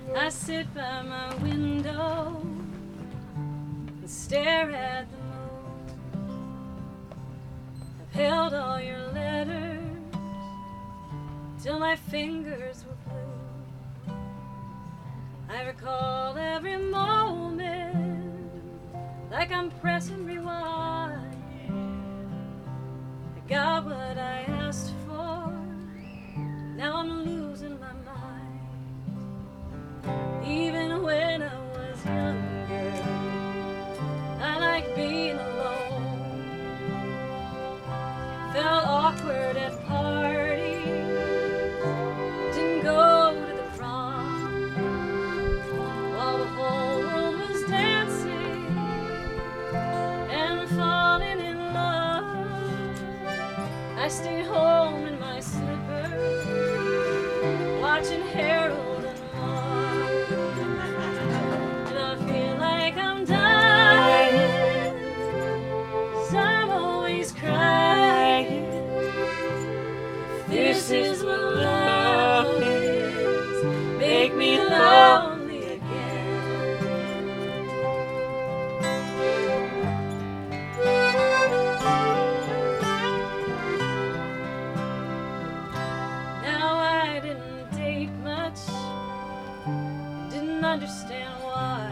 I sit by my window and stare at the moon. I've held all your letters till my fingers were blue. I recall every moment like I'm pressing rewind. I got what I asked for, now I'm losing my mind. Even when I was younger, I liked being alone. Felt awkward at parties, didn't go to the prom, while the whole world was dancing and falling in love. I stayed home in my slippers, watching Harold and Maude, and I feel like I'm dying, 'cause I'm always crying. This is what love is, make me lonely again. Now I didn't date much, didn't understand why.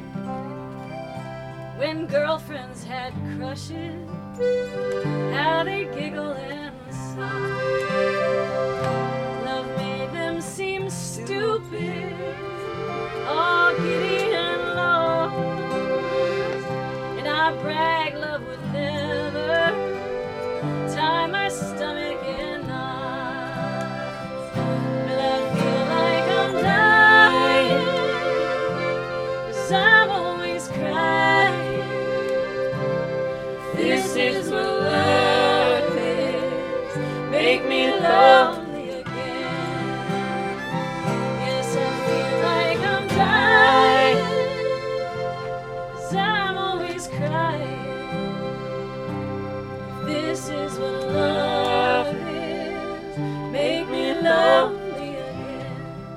When girlfriends had crushes, how they giggle and sigh. Love made them seem stupid, all giddy and lost. And I brag love would never tie my stomach in knots. But I feel like I'm dying, 'cause I'm always crying. This is what love is, make me lonely again. Yes, I feel like I'm dying, 'cause I'm always crying. This is what love is, make me lonely again.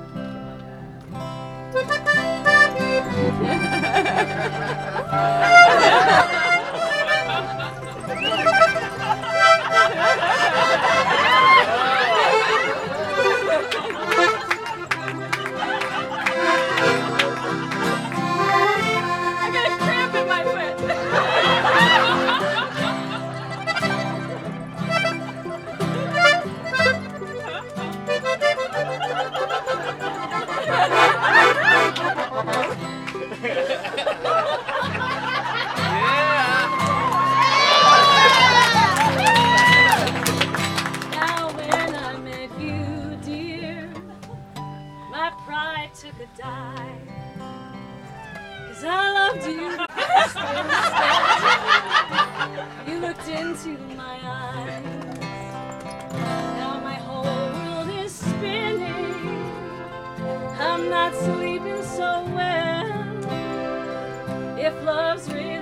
I got a cramp in my foot. Now when I met you, dear, my pride took a dive, 'cause I loved you. You looked into my eyes. Now my whole world is spinning, I'm not sleeping so well. If love's real,